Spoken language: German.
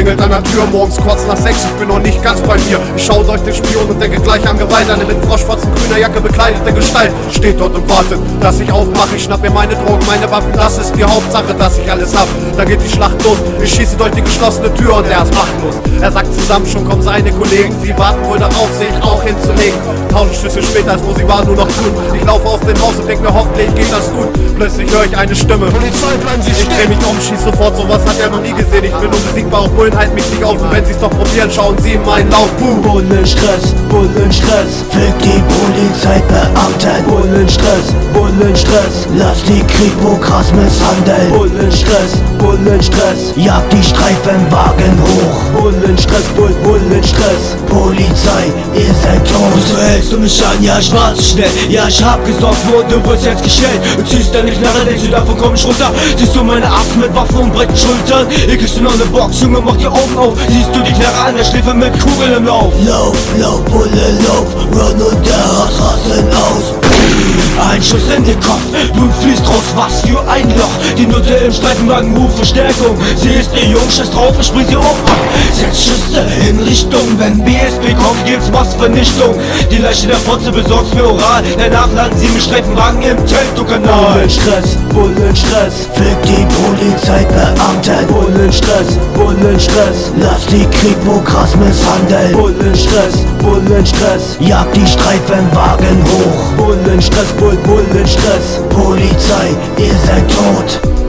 klingelt an der Tür, morgens kurz nach 6, ich bin noch nicht ganz bei mir. Ich schaue durch den Spion und denke gleich an Gewalt. Eine mit froschschwarzen grüner Jacke bekleidete Gestalt steht dort und wartet, dass ich aufmache. Ich schnapp mir meine Drogen, meine Waffen, das ist die Hauptsache, dass ich alles hab. Da geht die Schlacht los, ich schieße durch die geschlossene Tür und er ist machtlos. Er sagt zusammen, schon kommen seine Kollegen, sie warten wohl darauf, sich auch hinzulegen. 1000 Schüsse später ist, wo sie war, nur noch tun. Ich laufe aus dem Haus und denk mir, hoffentlich geht das gut. Plötzlich höre ich eine Stimme: Polizei, bleiben Sie stehen! Ich dreh mich um, schieß sofort, sowas hat er noch nie gesehen. Ich bin unbesiegbar, auch Bullen halten mich nicht auf. Und wenn sie's doch probieren, schauen sie in meinen Lauf. Bullenstress, Bullenstress, für die Polizeibeamten. Bullenstress, Bullenstress, lass die Kripo krass misshandeln. Bullenstress, Bullenstress, jagt die Streifenwagen hoch. Bullenstress, Bullenstress, Polizei, ihr seid tot. So hältst du mich an, ja ich war zu schnell. Ja ich hab gesorgt und du wirst jetzt gestellt. Du ziehst deine Knarre, denkst du davon komm ich runter. Siehst du meine Affen mit Waffen und breiten Schultern. Hier kriegst du noch ne Box, Junge, mach die Augen auf. Siehst du die Knarre an der Schläfe mit Kugeln im Lauf. Lauf, lauf, Bulle, lauf, run und der Hass rasten aus. Ein Schuss in den Kopf, Blut fließt raus, was für ein Loch. Die Nutte im Streifenwagen ruft Verstärkung. Sie ist ihr Jung, scheiß drauf, ich sprich sie auf ab. 6 Schüsse in Richtung, wenn BSB kommt, gibt's Massvernichtung. Die Leiche der Fotze besorgt's mir oral. Danach landen sie mit Streifenwagen im Teltow-Kanal. Bullenstress, Bullenstress, für die Polizeibeamten. Bullenstress, Bullenstress, lass die Kripo krass misshandeln. Bullenstress, Bullenstress, jagt die Streifenwagen hoch. Bullenstress, Bullenstress, Polizei, ihr seid tot.